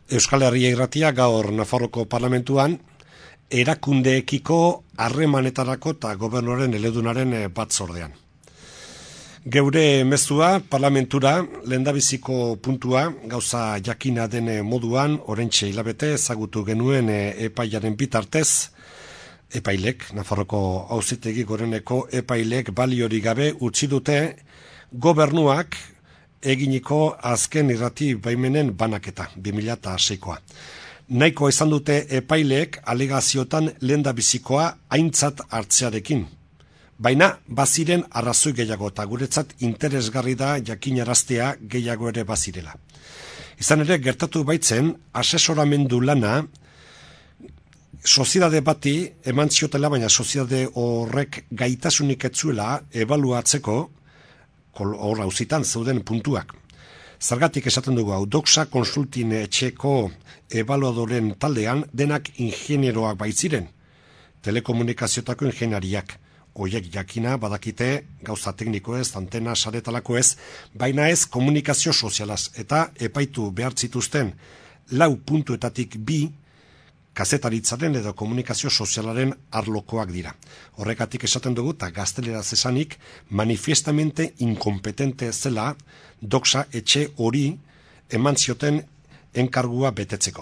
Euskal Herria Irratia gaur Nafarroko Parlamentuan erakundeekiko harremanetarako eta gobernuaren eledunaren batzordean. Geure mezua parlamentura lehendabiziko puntua gauza jakina den moduan oraintxe hilabete ezagutu genuen epailaren bitartez, epailek, Nafarroko Auzitegi Goreneko epailek baliorik gabe utzi dute gobernuak eginiko azken irrati baimenen banaketa, 2006koa. Nahiko izan dute epaileek alegaziotan lehendabizikoa aintzat hartzearekin. Baina baziren arrazoi gehiago eta guretzat interesgarri da jakinaraztea gehiago ere bazirela. Izan ere gertatu baitzen asesoramendu lana soziedade bati eman ziotela, baina soziedade horrek gaitasunik etzuela ebaluatzeko hor auzitan zeuden puntuak. Zergatik esaten dugu hau, Doxa Konsultin etxeko ebaluadoren taldean denak ingenieroak baitziren, telekomunikazioetako ingeniariak. Oiek jakina badakite gauza tekniko ez, antena saretalako ez, baina ez komunikazio sozialaz. Eta epaitu behar zituzten 4 puntuetatik 2 kazetaritzaren edo komunikazio sozialaren arlokoak dira. Horregatik esaten dugu eta gazteleraz esanik manifiestamente inkompetente zela Doxa etxe hori eman zioten enkargua betetzeko.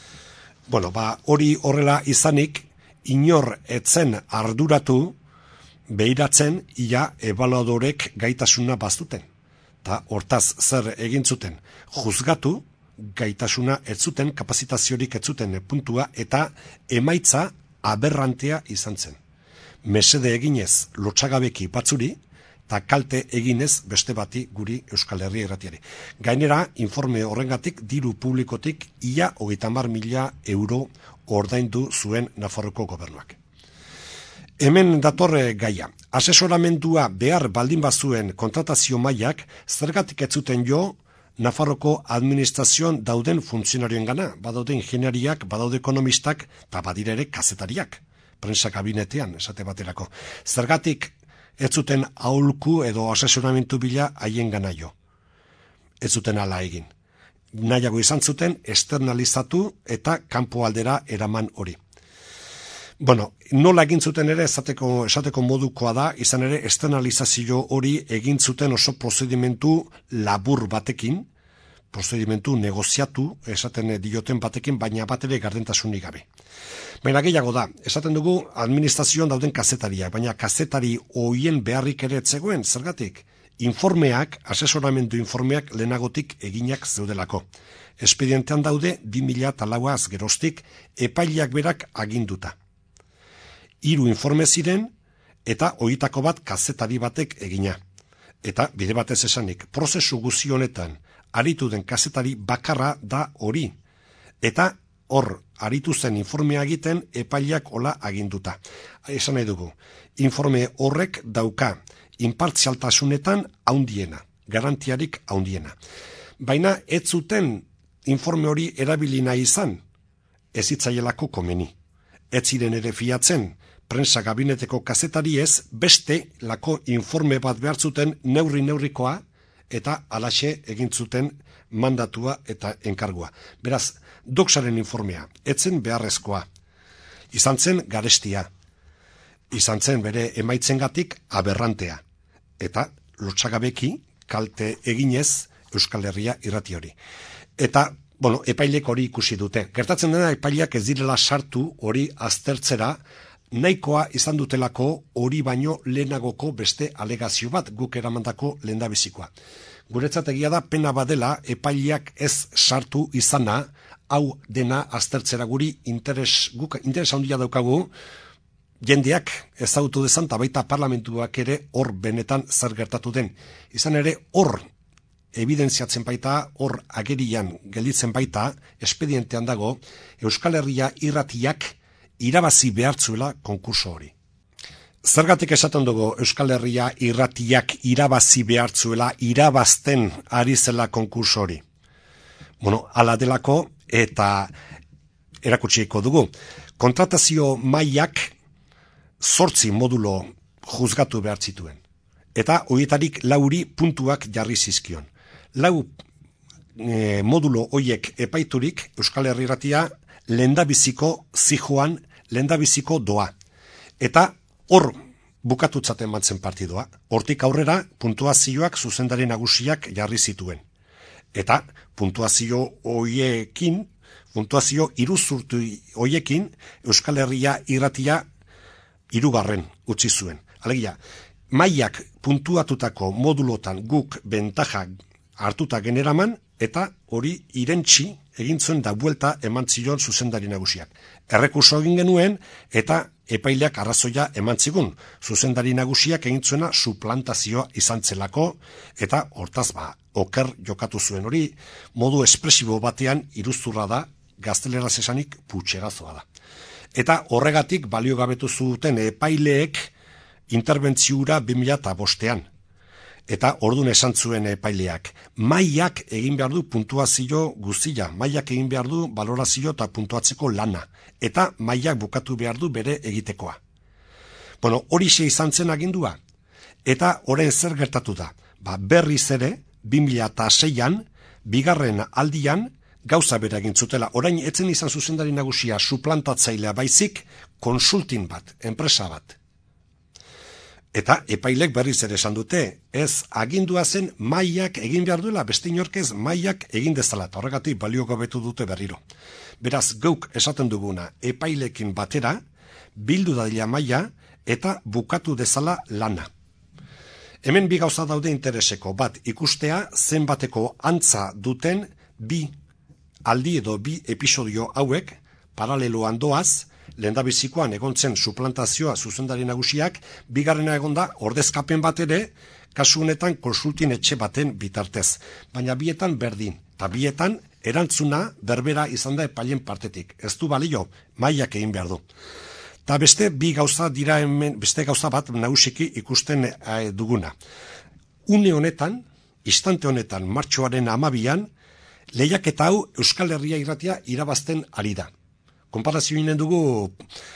Hori horrela izanik inor etzen arduratu behiratzen ia ebaluadorek gaitasuna bazuten. Ta hortaz zer egin zuten? Juzgatu gaitasuna ez zuten, kapazitaziorik ez zuten puntua eta emaitza aberrantea izan zen. Mesede eginez lotsagabeki batzuri eta kalte eginez beste bati guri Euskal Herria Irratiari. Gainera, informe horrengatik diru publikotik ia 30.000 euro ordaindu zuen Nafarroko gobernuak. Hemen datorre gaia. Asesoramendua behar baldin bazuen kontratazio mailak zergatik ez zuten jo Nafarroko administrazioan dauden funtzionarioen gana, badaude ingeniariak, badaude ekonomistak, eta badire ere kazetariak, prensa kabinetean, esate baterako. Zergatik ez zuten aholku edo asesoramentu bila haien gana jo. Ez zuten ala egin. Nahiago izan zuten externalizatu eta kanpo aldera eraman hori. Nola egin zuten ere esateko modukoa da, izan ere externalizazio hori egin zuten oso prozedimentu labur batekin, prozedimentu negoziatu, esaten dioten batekin, baina bat ere gardentasunik gabe. Baina gehiago da, esaten dugu administrazioan dauden kazetariak, baina kazetari hoien beharrik ere etzegoen, zergatik? Informeak, asesoramendu informeak lehenagotik eginak zeudelako. Espedientean daude 2004az geroztik epaileak berak aginduta. 3 informe ziren eta horietako bat kazetari batek egina. Eta bide batez esanik, prozesu guzi honetan aritu den kazetari bakarra da hori. Eta hor aritu zen informea egiten epaileak hola aginduta. Esan nahi dugu, informe horrek dauka inpartzialtasunetan haundiena, garantiarik haundiena. Baina ez zuten informe hori erabili nahi izan, ez zitzaielako komeni. Ez ziren ere fiatzen, prensa gabineteko kazetari ez, beste lako informe bat behar zuten neurrikoa eta alaxe egin zuten mandatua eta enkargua. Beraz, Doxaren informea, etzen beharrezkoa, izan zen garestia, izan zen bere emaitzengatik aberrantea, eta lotsagabeki kalte eginez Euskal Herria Irrati hori. Eta epailek hori ikusi dute. Gertatzen dena epaileak ez direla sartu hori aztertzera, nahikoa izan dutelako hori baino lehenagoko beste alegazio bat guk eramandako lehendabizikoa. Guretzat egia da pena badela epaileak ez sartu izana, hau dena aztertzera guri interes handia daukagu, jendeak ezagutu dezan eta baita parlamentuak ere hor benetan zer gertatu den. Izan ere hor evidentziatzen baita, hor agerian gelditzen baita, espedientean dago, Euskal Herria Irratiak irabazi behartzuela konkurso hori. Zergatik esaten dugu Euskal Herria Irratiak irabazi behartzuela, irabazten ari zela konkurso hori? Hala delako eta erakutsiko dugu. Kontratazio mailak 8 modulo juzgatu behar zituen. Eta horietarik 4 puntuak jarri zizkion. 4 modulo hoiek epaiturik Euskal Herri Irratia lehendabiziko zijoan, lehendabiziko doa. Eta hor bukatutzat eman zen partidua. Hortik aurrera puntuazioak zuzendari nagusiak jarri zituen. Eta puntuazio iruzurtu hoiekin Euskal Herria Irratia 3. utzi zuen. Alegia, mailak puntuatutako modulotan guk bentajak hartuta generaman, eta hori irentsi egin zuen da buelta eman zion zuzendari nagusiak. Errekurso egin genuen eta epaileak arrazoia eman zigun. Zuzendari nagusiak egin zuena suplantazioa izan zelako eta hortaz oker jokatu zuen hori modu espresibo batean iruzurra da, gazteleraz esanik putxerazoa da. Eta horregatik baliogabetu zuten epaileek interbentziura 2005an. Eta ordun esan zuen epaileak, mailak egin behar du puntuazio guztia, mailak egin behar du balorazio eta puntuatzeko lana, eta mailak bukatu behar du bere egitekoa. Bueno, horixe izan zen agindua, eta orain zer gertatu da? Berriz ere, 2006an, bigarren aldian, gauza bera egin zutela. Orain etzen izan zuzendari nagusia suplantatzailea baizik, konsultin bat, enpresa bat. Eta epailek berriz ere esan dute, ez agindua zen mailak egin behar duela, beste inorkez mailak egin dezala, eta horregatik baliogabetu dute berriro. Beraz, geuk esaten duguna, epailekin batera, bildu dadila maila eta bukatu dezala lana. Hemen bi gauza daude intereseko, bat ikustea zenbateko antza duten bi aldi edo bi episodio hauek, paraleloan doaz, lehendabizikoan egontzen suplantazioa zuzendari nagusiak, bigarrena egonda ordezkapen bat ere, kasu honetan konsultin etxe baten bitartez. Baina bietan berdin, eta bietan erantzuna berbera izan da epailen partetik. Ez du balio, mailak egin behar du. Eta beste bi gauza dira hemen, beste gauza bat nagusiki ikusten duguna. Une honetan, instante honetan, martxoaren 12an, lehiaketa hau Euskal Herria Irratia irabazten ari da. Konparazio inen dugu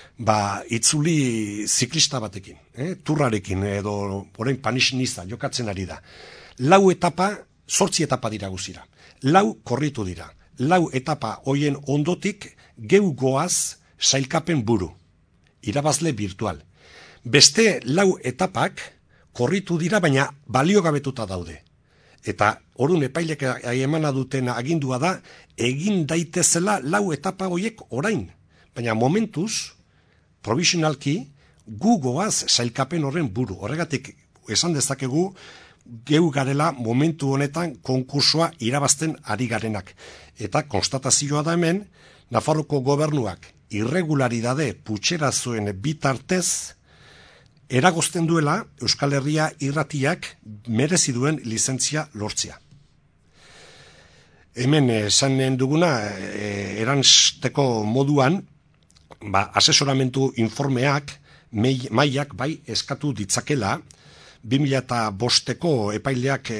itzuli ziklista batekin, turrarekin edo orain panixniza jokatzen ari da. 8 etapa dira guzira. 4 korritu dira. 4 etapa hoien ondotik geu goaz sailkapen buru. Irabazle virtual. Beste 4 etapak korritu dira baina baliogabetuta daude. Eta orduan epailek emana duten agindua da, egin daitezela 4 etapa horiek orain. Baina momentuz, provisionalki, gu goaz sailkapen horren buru. Horregatik esan dezakegu, geu garela momentu honetan konkursoa irabazten ari garenak. Eta konstatazioa da hemen, Nafarroko gobernuak irregularidade putxerazoen bitartez, eragozten duela Euskal Herria Irratiak merezi duen lizentzia lortzea. Hemen esanen duguna, eransteko moduan, asesoramentu informeak, mailak bai eskatu ditzakela, 2005ko epaiak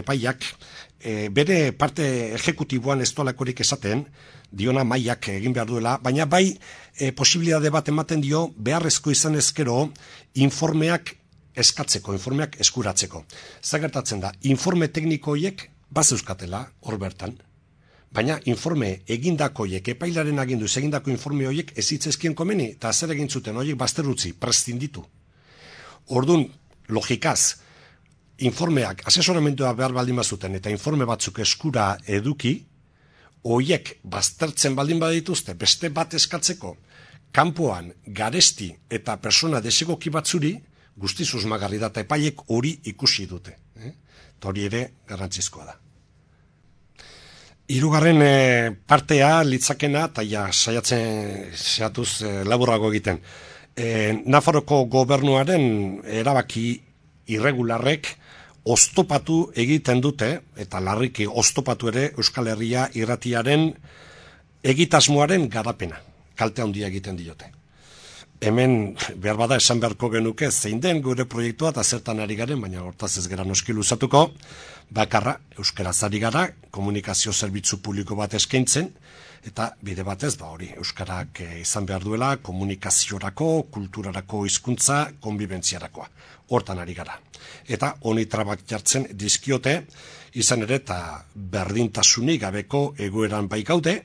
bere parte ejekutiboan ez duelakorik esaten, diona mailak egin behar duela, baina bai posibilitate bat ematen dio beharrezko izan ezkero informeak eskatzeko, informeak eskuratzeko. Zagertatzen da, informe teknikoiek bazeuzkatela hor bertan, baina informe egindakoiek, epailaren aginduz egindako informe horiek ezitzezkien komeni, eta zer egin zuten horiek bazterrutzi, prescinditu. Ordun logikaz, informeak asesoramentua behar baldin bazuten eta informe batzuk eskura eduki, hoiek baztertzen baldin badituzte beste bat eskatzeko, kanpoan garesti eta persona desegoki batzuri, guztiz susmagarri da, eta epaiek hori ikusi dute. Eta hori ere garrantzizkoa da. Hirugarren partea litzakena, eta ja saiatuz laburrago egiten. Nafarroko gobernuaren erabaki irregularrek oztopatu egiten dute, eta larriki oztopatu ere Euskal Herria Irratiaren egitasmoaren garapena, kalte handia egiten diote. hemen behar bada esan beharko genuke zein den gure proiektua eta zertan ari garen, baina hortaz ez gara noski luzatuko, bakarra euskaraz ari gara, komunikazio zerbitzu publiko bat eskaintzen, eta bide batez, hori, euskarak izan behar duela, komunikaziorako, kulturarako hizkuntza, konbibentziarakoa. Hortan ari gara. Eta honi trabak jartzen dizkiote, izan ere, eta berdintasunik gabeko egoeran bai gaude,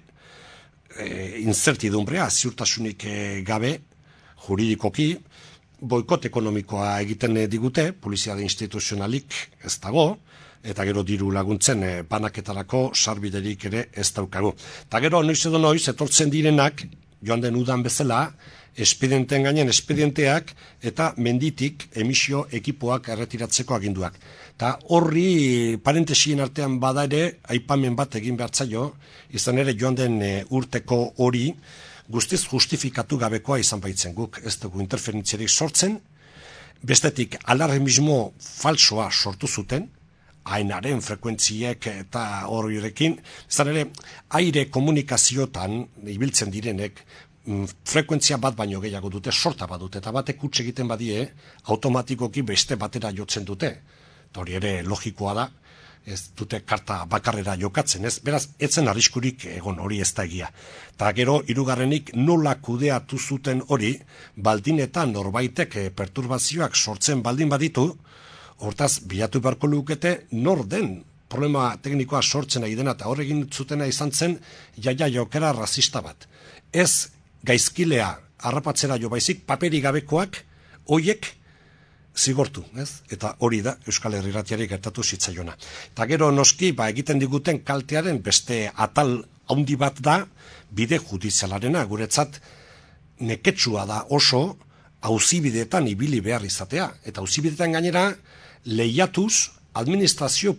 incertidumbrea, ziurtasunik gabe, juridikoki, boikot ekonomikoa egiten digute, poliziade instituzionalik ez dago, eta gero diru laguntzen banaketarako sarbiderik ere ez daukagu. Eta gero, noiz edo noiz, etortzen direnak, joan den udan bezala, espedienteen gainen espedienteak eta menditik emisio ekipoak erretiratzeko aginduak. Eta horri parentesien artean bada ere, aipamen bat egin behartzaio, izan ere joan den urteko hori, guztiz justifikatu gabekoa izan baitzen guk, ez dugu interferentziarik sortzen, bestetik alarmismo falsoa sortu zuten, hainaren frekuentziek eta horrekin, izan ere, aire komunikaziotan ibiltzen direnek, frekuentzia bat baino gehiago dute, sorta bat dute, eta batek huts egiten badie, automatikoki beste batera jotzen dute. Eta hori ere logikoa da, ez dute karta bakarrera jokatzen, ez? Beraz, etzen arriskurik egon hori ez da egia. Eta gero, hirugarrenik nola kudeatu zuten hori, baldin eta norbaitek perturbazioak sortzen baldin baditu, hortaz, bilatu beharko lukete nor den problema teknikoa sortzen ari dena, eta horregin zutena izan zen, jaia jokera rasista bat. Ez gaizkilea harrapatzera jo baizik, paperi gabekoak, hoiek zigortu, ez? Eta hori da Euskal Herri Irratiari gertatu zitzaiona. Eta gero noski, egiten diguten kaltearen beste atal handi bat da, bide judizialarena, guretzat neketsua da oso, auzibideetan ibili behar izatea. Eta auzibideetan gainera, lehiatuz administrazio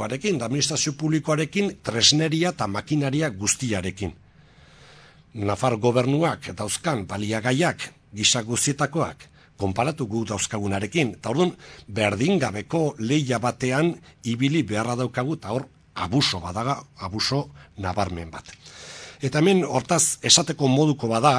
publikoarekin tresneria eta makinaria guztiarekin. Nafar gobernuak dauzkan baliagaiak gisa guztietakoak konparatu gu dauzkagunarekin. Eta orduan, berdin gabeko lehia batean ibili beharra daukagu, eta hor abuso badaga, abuso nabarmen bat. Eta hemen hortaz esateko moduko bada,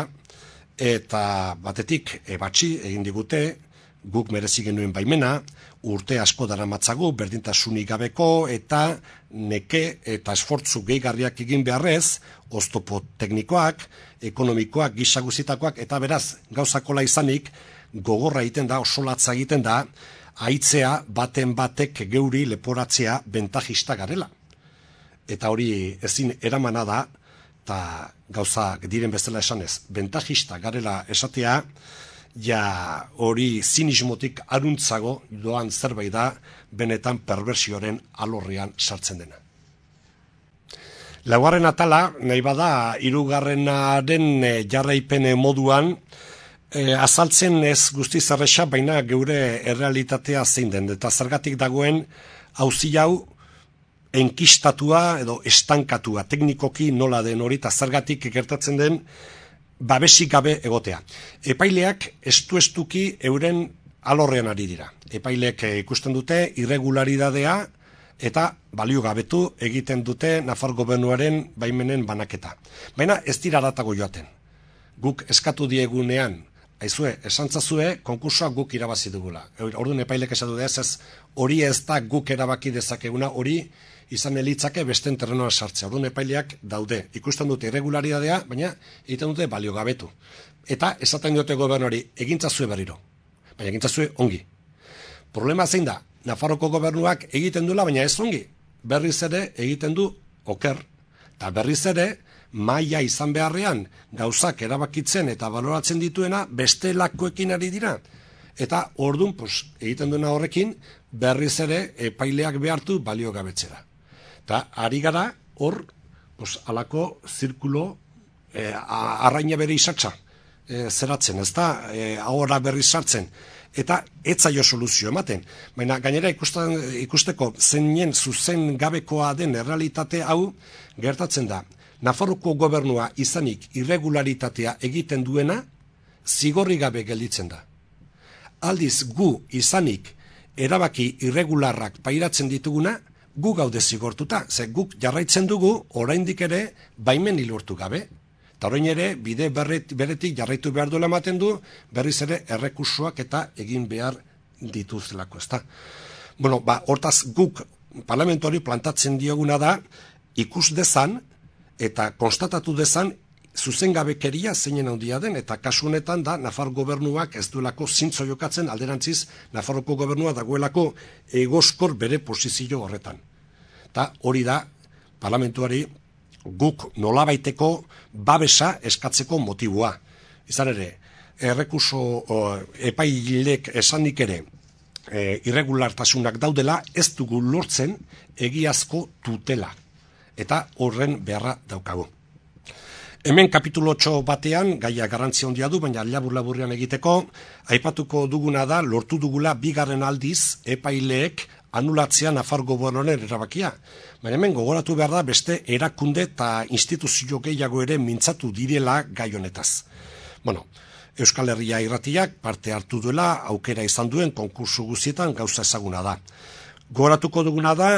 eta batetik ebatzi egin digute, guk merezi genuen baimena, urte asko daramatzagu berdintasunik gabeko eta neke eta esfortzu gehigarriak egin beharrez, oztopo teknikoak, ekonomikoak, gisa guztietakoak, eta beraz, gauzakola izanik, gogorra egiten da, oso latza egiten da, haitzea baten batek geuri leporatzea bentajista garela. Eta hori ezin eramana da, eta gauza diren bezala esanez, bentajista garela esatea, ja hori zinismotik aruntzago doan zerbait da, benetan perversioaren alorrean sartzen dena. Laugarren atala, nahi bada, hirugarrenaren jarraipen moduan, azaltzen ez guztiz erresa, baina geure errealitatea zein den, eta zergatik dagoen auzi hau enkistatua edo estankatua, teknikoki nola den hori, eta zergatik gertatzen den babesik gabe egotea. Epaileak estuki euren alorrean ari dira. Epaileek ikusten dute irregularidadea eta baliogabetu egiten dute Nafar gobernuaren baimenen banaketa. Baina ez dira aratago joaten. Guk eskatu diegunean, aizue, esantzazue, konkursoa guk irabazi dugula. Orduan epailek esatu ez hori ez da guk erabaki dezakeguna, hori izan elitzake besten terrenoa sartzea. Orduan epaileak daude, ikusten dute irregularidadea, baina egiten dute baliogabetu. Eta esaten diote gobernuari, egintzazue berriro. Baina egintzazue ongi. Problema zein da, Nafarroko gobernuak egiten duela, baina ez ongi. Berriz ere egiten du oker. Eta berriz ere, maila izan beharrean gauzak erabakitzen eta baloratzen dituena bestelakoekin ari dira. Eta orduan, egiten duena horrekin, berriz ere epaileak behartu baliogabetzera. Eta ari gara hor, alako zirkulo arraina bere isatsa zeratzen, ez da, ahora berriz sartzen. Eta etzaio soluzio ematen. Baina gainera ikusteko zeinen zuzen gabekoa den errealitate hau gertatzen da. Nafarroko gobernua izanik irregularitatea egiten duena zigorri gabe gelditzen da. Aldiz gu izanik erabaki irregularrak pairatzen dituguna, gu gaude zigortuta. Ze guk jarraitzen dugu oraindik ere baimen lortu gabe. Eta horrein ere, bide beretik jarraitu behar duela ematen du, berriz ere errekursoak eta egin behar dituzlako, ezta. Bueno, hortaz guk parlamentuari plantatzen dioguna da, ikus dezan eta konstatatu dezan zuzengabekeria zeinen handia den, eta kasu honetan da Nafar gobernuak ez duelako zintzo jokatzen, alderantziz Nafarroko gobernua dagoelako egoskor bere posizio horretan. Eta hori da parlamentuari guk nolabaiteko babesa eskatzeko motiboa. Izan ere, errekurso epailek esanik ere irregulartasunak daudela, ez dugu lortzen egiazko tutela. Eta horren beharra daukagu. Hemen kapitulo 8 batean, gaia garrantzia handia du, baina labur-laburrean egiteko, aipatuko duguna da, lortu dugula bigarren aldiz epaileek anulatzea Nafar gobernuaren erabakia. Baina hemen gogoratu behar da beste erakunde eta instituzio gehiago ere mintzatu direla gai honetaz. Bueno, Euskal Herria Irratiak parte hartu duela aukera izan duen konkursu guztietan gauza ezaguna da. Gogoratuko duguna da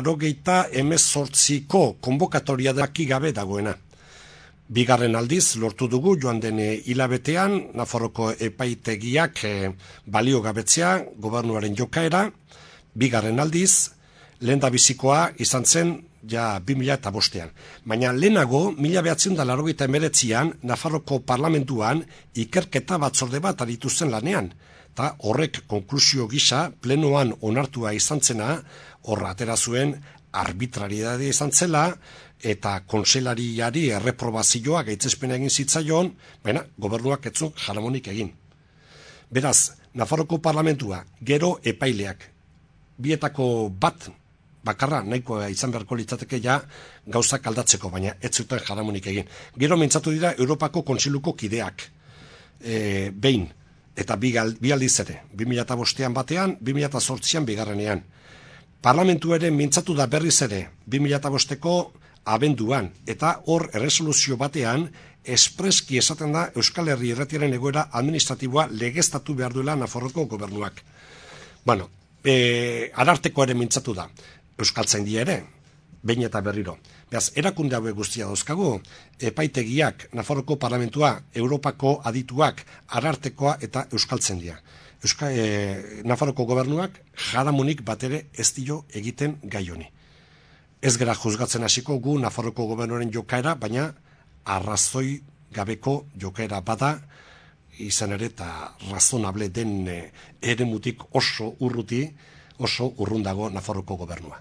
98ko konbokatoria daki gabe dagoena. Bigarren aldiz lortu dugu joan den hilabetean Nafarroko epaitegiak baliogabetzea gobernuaren jokaera. Bigarren aldiz, lehendabizikoa izan zen ja 2005an. Baina lehenago, 1989an, Nafarroko parlamentuan ikerketa batzorde bat aritu zen lanean. Eta horrek konklusio gisa, plenoan onartua izan zena, horra atera zuen arbitrariedade izan zela, eta konselariari erreprobazioa gaitzespena egin zitzaion, baina gobernuak ez zuen jaramonik egin. Beraz, Nafarroko parlamentua, gero epaileak, bietako bat bakarra nahikoa izan beharko litzateke ja gauzak aldatzeko, baina ez zuten jaramonik egin. Gero mintzatu dira Europako Kontseiluko kideak, behin, eta bi aldiz ere, 2005an batean, 2008an bigarrenean. Parlamentu ere mintzatu da berriz ere, 2005ko abenduan, eta hor erresoluzio batean, espreski esaten da Euskal Herri Irratiaren egoera administratiboa legeztatu behar duela Nafarroko gobernuak. Bueno, ararteko ere mintzatu da, Euskaltzaindia ere, behin eta berriro. Beraz, erakunde hauek guztia dauzkagu, epaitegiak, Nafarroko parlamentua, Europako adituak, arartekoa eta Euskaltzaindia. Nafarroko gobernuak jaramonik batere ez dio egiten gai honi. Ez gara juzgatzen hasiko gu Nafarroko gobernuaren jokaera, baina arrazoi gabeko jokaera bada, izan ere eta razonable den eremutik oso urrundago Nafarroko gobernua.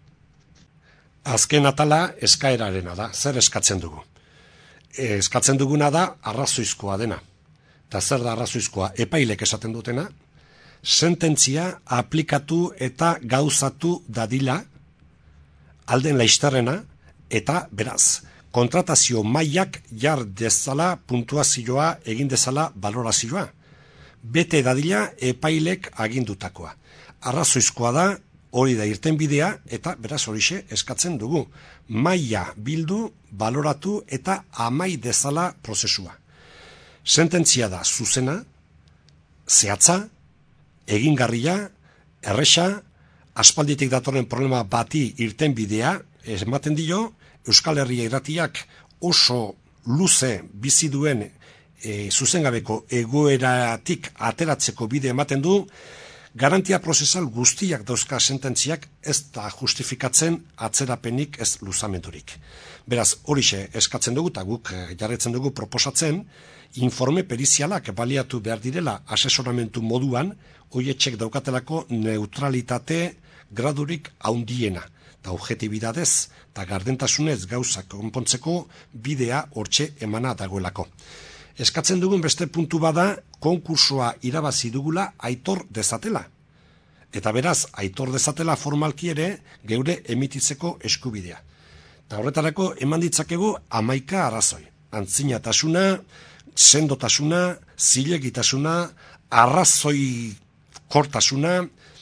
Azken atala eskaerarena da, zer eskatzen dugu? Eskatzen duguna da arrazoizkoa dena. Eta zer da arrazoizkoa? Epailek esaten dutena, sententzia aplikatu eta gauzatu dadila alden laizterrena, eta beraz, kontratazio mailak jar dezala puntuazioa egin dezala balorazioa. Bete dadila epailek agindutakoa. Arrazoizkoa da, hori da irtenbidea, eta beraz horixe eskatzen dugu. Maila bildu, baloratu eta amai dezala prozesua. Sententzia da zuzena, zehatza, egingarria, erresa, aspalditik datorren problema bati irtenbidea ematen dio, Euskal Herria Irratiak oso luze bizi duen zuzengabeko egoeratik ateratzeko bide ematen du, garantia prozesal guztiak dauzka sententziak ez da justifikatzen atzerapenik ez luzamendurik. Beraz, horixe eskatzen dugu eta guk jarretzen dugu proposatzen, informe perizialak baliatu behar direla asesoramentu moduan, hoietxek daukatelako neutralitate gradurik haundiena, eta objetibidadez eta gardentasunez gauzak konpontzeko bidea hortxe emana dagoelako. Eskatzen dugun beste puntu bada, konkursoa irabazi dugula aitor dezatela. Eta beraz, aitor dezatela formalki ere geure emititzeko eskubidea. Eta horretarako eman ditzakegu 11 arrazoi. Antzinatasuna, sendotasuna, zilegitasuna, arrazoi kortasuna,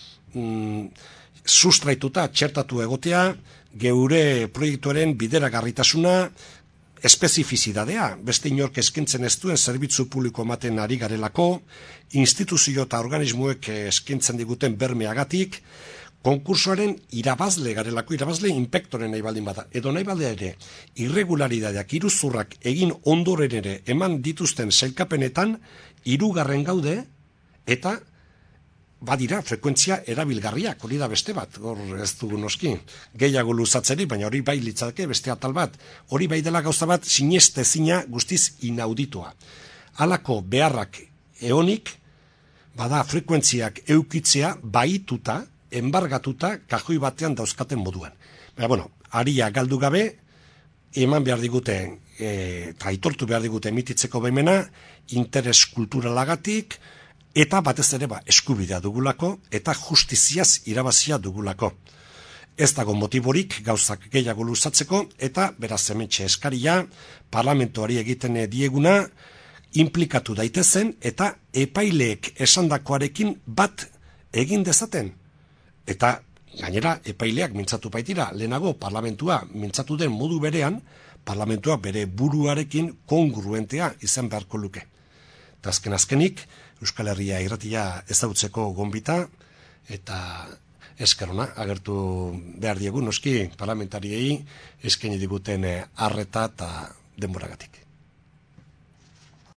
sustraituta txertatu egotea, geure proiektuaren bideragarritasuna, espezifizidadea, beste inork eskintzen ez duen zerbitzu publiko ematen ari garelako, instituzio eta organismoek eskintzen diguten bermeagatik, konkursoaren irabazle garelako, irabazle inspektoren nahi baldin bada, edo nahi baldin ere, irregularidadeak, iruzurrak egin ondoren ere eman dituzten sailkapenetan, 3. gaude, eta badira frekuentzia erabilgarriak, hori da beste bat, hor ez dugu noski, gehiago luzatzeri, baina hori bai litzateke beste atal bat, hori bai dela gauza bat sinestezina guztiz inauditua. Halako beharrak eonik, bada frekuentziak eukitzea baituta, enbargatuta, kajoi batean dauzkaten moduan. Baina, aria galdu gabe, eman behar digute, eta aitortu behar digute emititzeko baimena, interes kulturalagatik, eta batez ere eskubidea dugulako, eta justiziaz irabazia dugulako. Ez dago motiborik gauzak gehiago luzatzeko, eta beraz hementxe eskaria, parlamentuari egiten dieguna, implikatu daitezen, eta epaileek esandakoarekin bat egin dezaten. Eta gainera epaileak mintzatu baitira, lehenago parlamentua mintzatu den modu berean, parlamentua bere buruarekin kongruentea izan beharko luke. Eta azkenik, Euskal Herria irratia ezagutzeko gonbita, eta eskerona agertu behar diegu, noski parlamentariei eskaini diguten arreta eta denboragatik.